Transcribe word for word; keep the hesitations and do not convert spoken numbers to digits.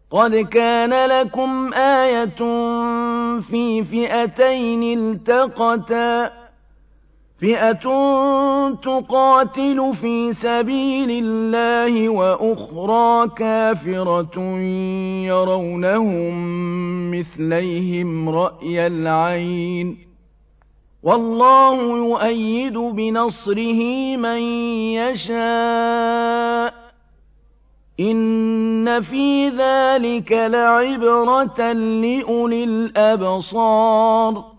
قد كان لكم آية في فئتين التقتا فئة تقاتل في سبيل الله وأخرى كافرة يرونهم مثليهم رأي العين والله يؤيد بنصره من يشاء إن في ذلك لعبرة لأولي الأبصار